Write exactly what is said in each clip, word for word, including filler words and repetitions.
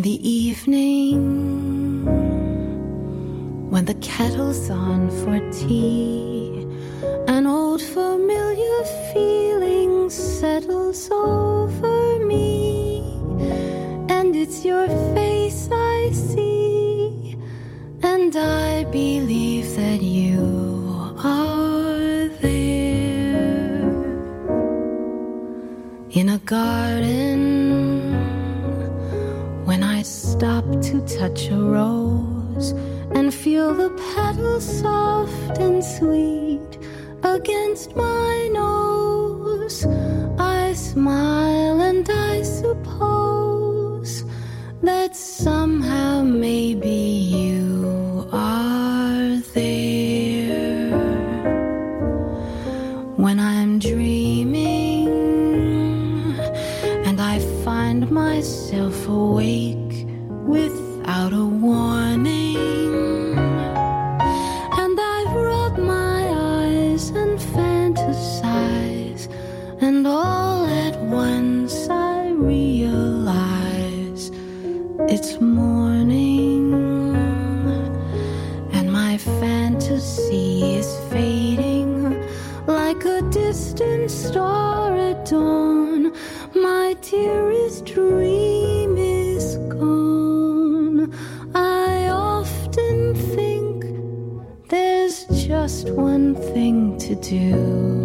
the evening, when the kettle's on for tea, an old familiar feeling settles over me, and it's your face I see, and I believe that you are there. In a garden, when I stop to touch a rose and feel the petals soft and sweet against my nose, I smile and I suppose that somehow maybe you are there. When I'm dreaming and I find myself awake without a warning, and I've rubbed my eyes and fantasize, and all at once I realize it's morning, and my fantasy is fading like a distant star at dawn. My dearest dream is gone. I often think there's just one thing to do: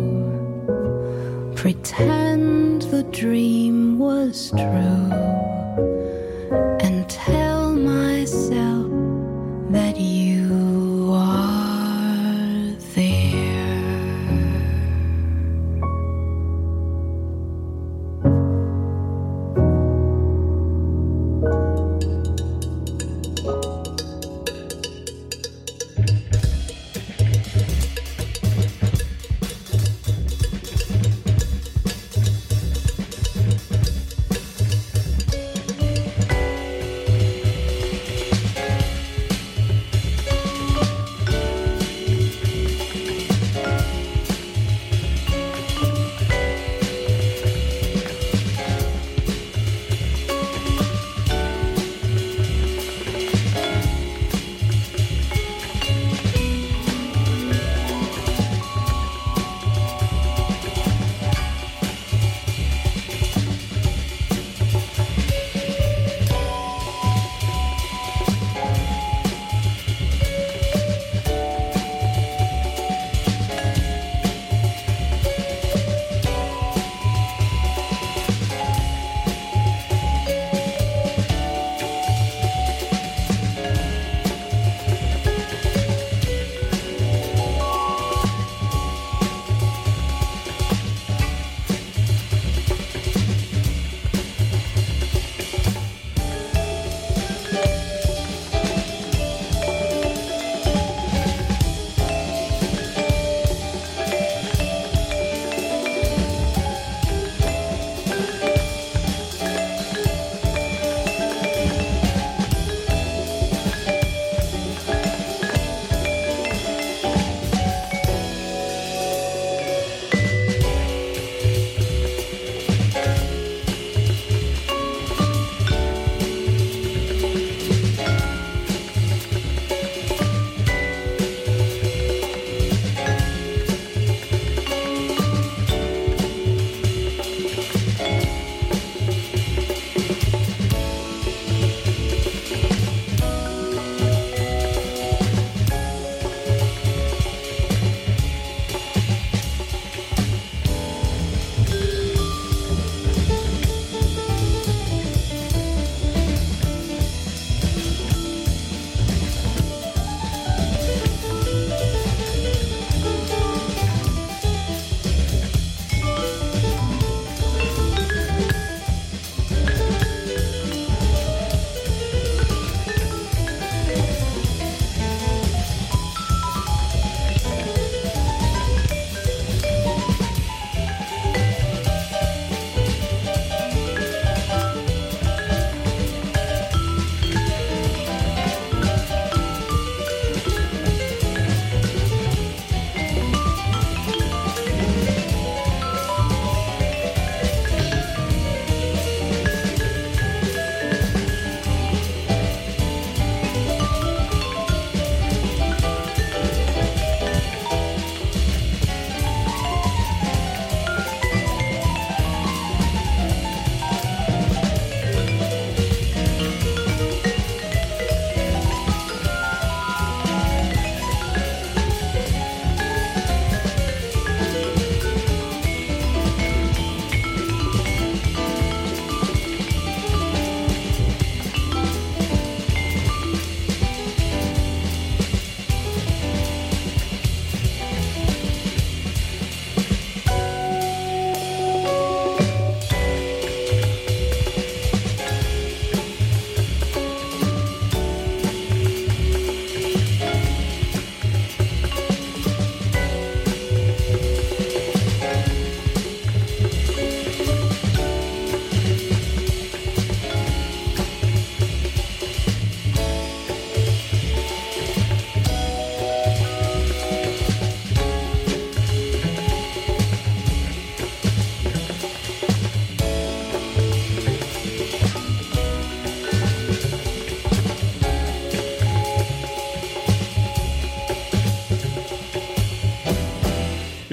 pretend the dream was true and tell myself that you are there.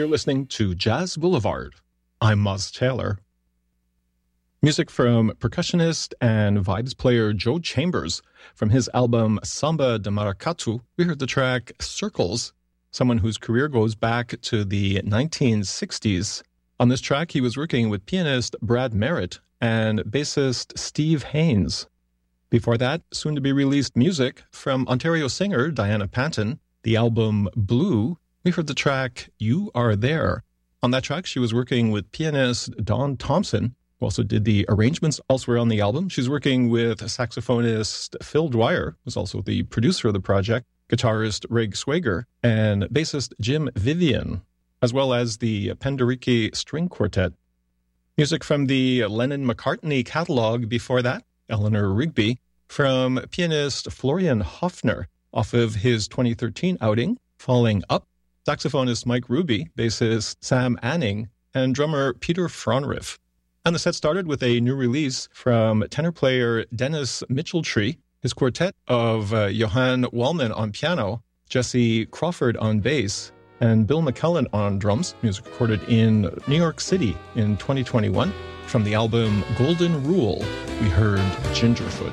you're listening to Jazz Boulevard. I'm Moz Taylor. Music from percussionist and vibes player Joe Chambers. From his album Samba de Maracatu, we heard the track Circles, someone whose career goes back to the nineteen sixties. On this track, he was working with pianist Brad Merritt and bassist Steve Haynes. Before that, soon-to-be-released music from Ontario singer Diana Panton. The album Blue, we heard the track You Are There. On that track, she was working with pianist Don Thompson, who also did the arrangements elsewhere on the album. She's working with saxophonist Phil Dwyer, who's also the producer of the project, guitarist Reg Swager, and bassist Jim Vivian, as well as the Penderecki String Quartet. Music from the Lennon-McCartney catalog before that, Eleanor Rigby, from pianist Florian Hofner, off of his twenty thirteen outing, Falling Up, saxophonist Mike Ruby, bassist Sam Anning, and drummer Peter Fraunriff. And the set started with a new release from tenor player Dennis Mitchelltree, his quartet of uh, Johan Wallman on piano, Jesse Crawford on bass, and Bill McKellen on drums, music recorded in New York City in twenty twenty-one. From the album Golden Rule, we heard Gingerfoot.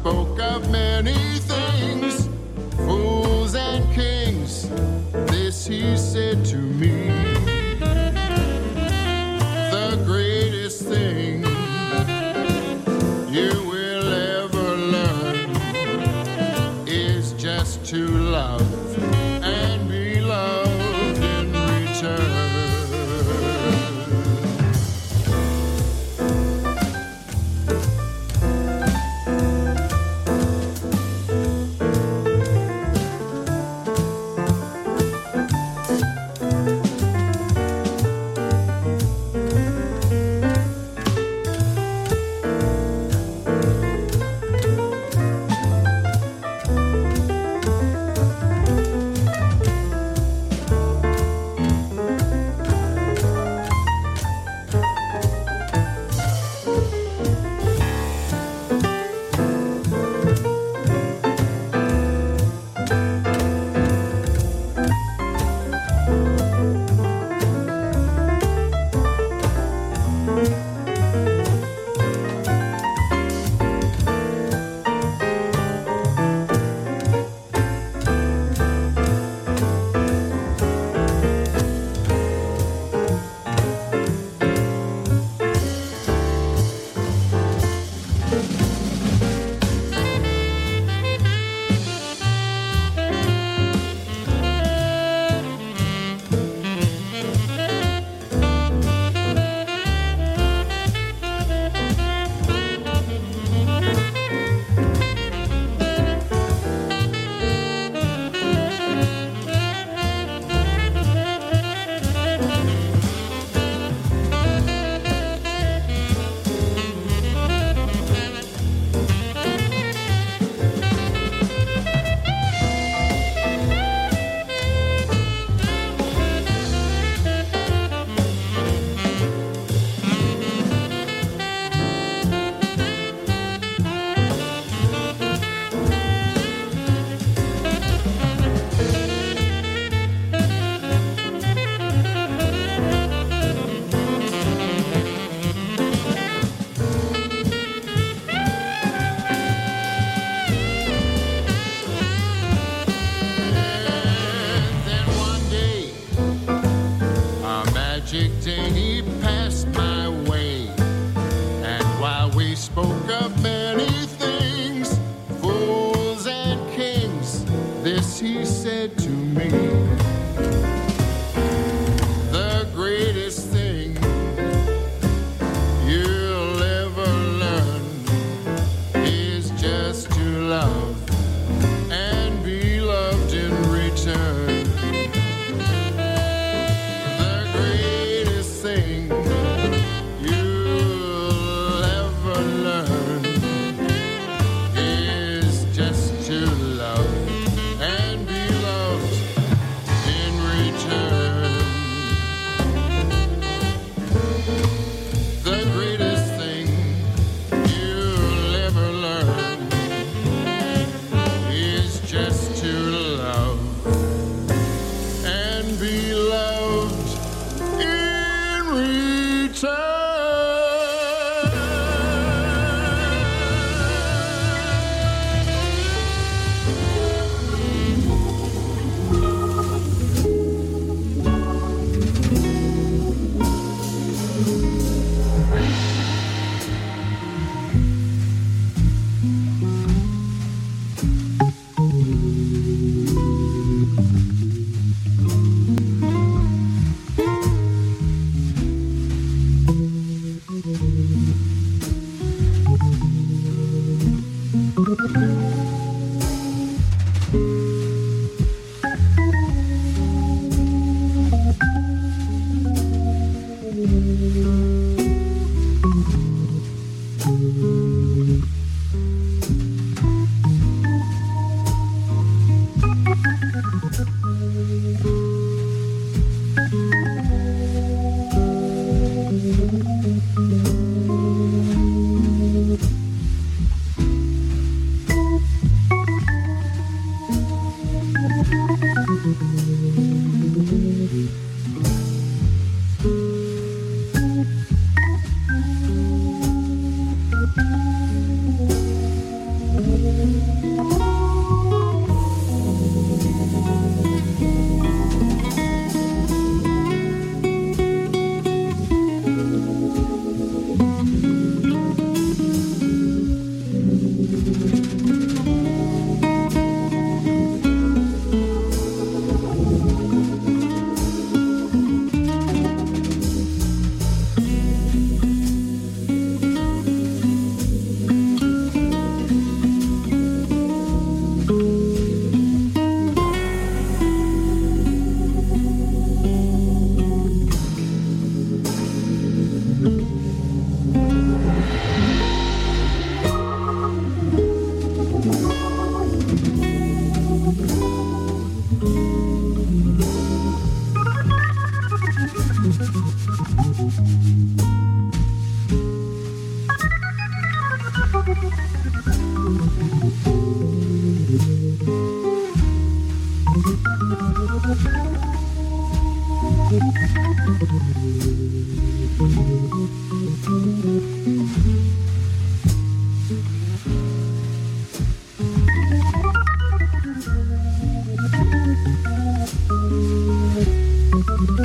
spoke of many things, fools and kings. This he said to me, the greatest thing you will ever learn is just to love and be loved in return.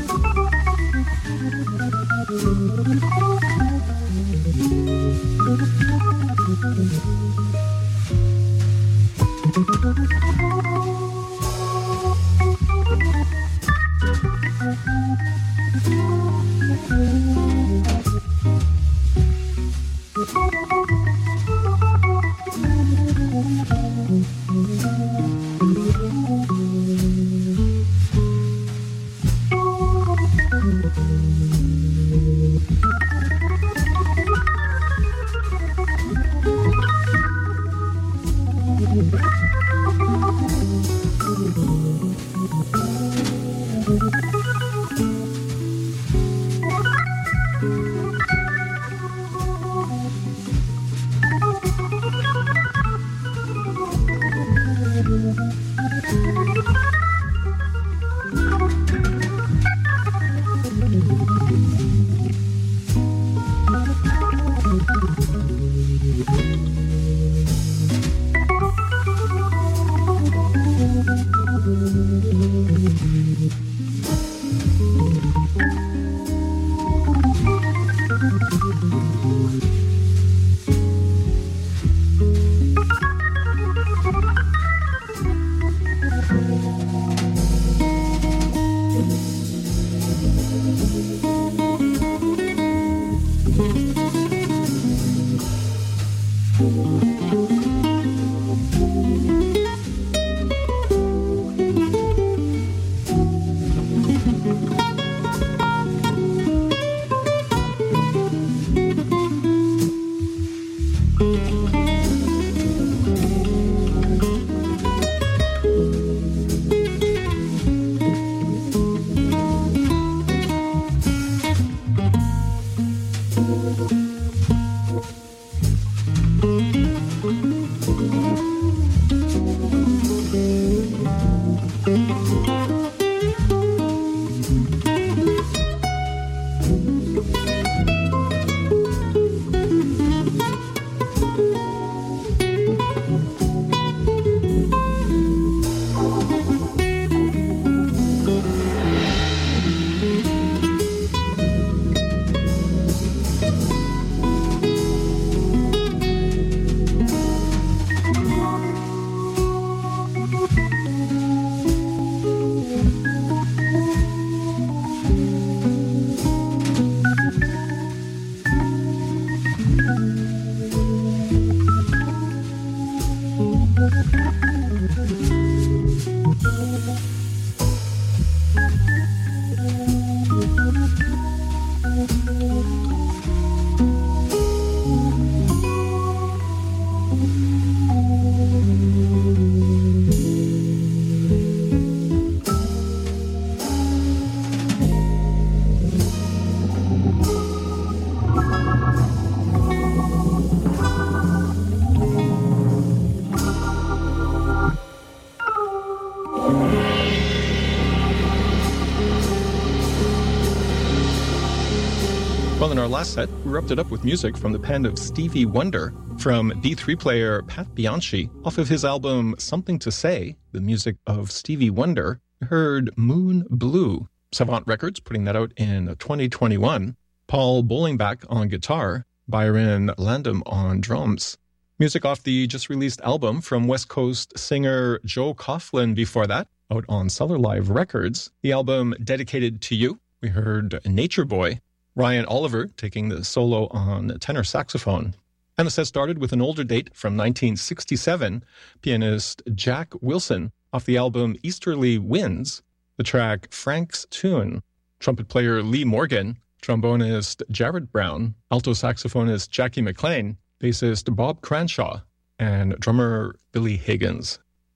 Well, in our last set, we wrapped it up with music from the pen of Stevie Wonder, from B three player Pat Bianchi. Off of his album Something to Say, the music of Stevie Wonder, we heard Moon Blue. Savant Records putting that out in twenty twenty-one. Paul Bollingback on guitar, Byron Landum on drums. Music off the just-released album from West Coast singer Joe Coughlin before that, out on Cellar Live Records. The album Dedicated to You. We heard Nature Boy. Ryan Oliver taking the solo on tenor saxophone. And the set started with an older date from nineteen sixty-seven, pianist Jack Wilson, off the album Easterly Winds, the track Frank's Tune. Trumpet player Lee Morgan, trombonist Jared Brown, alto saxophonist Jackie McLean, bassist Bob Cranshaw, and drummer Billy Higgins.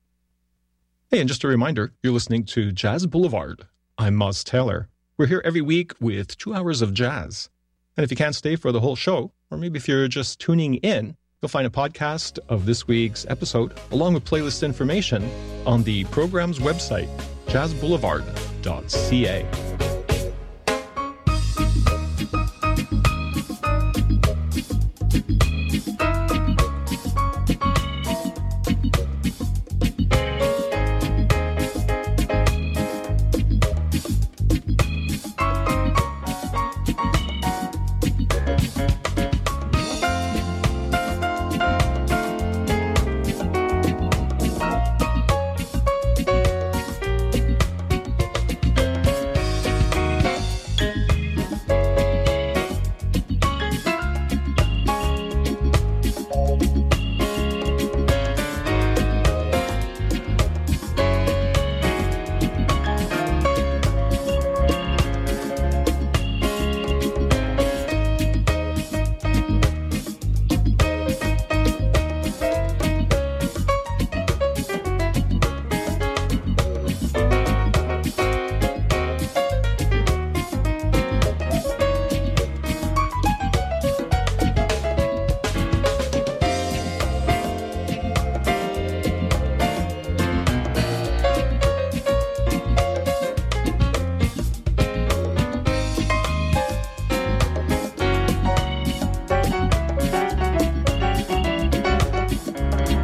Hey, and just a reminder, you're listening to Jazz Boulevard. I'm Moz Taylor. We're here every week with two hours of jazz. And if you can't stay for the whole show, or maybe if you're just tuning in, you'll find a podcast of this week's episode, along with playlist information, on the program's website, jazz boulevard dot c a.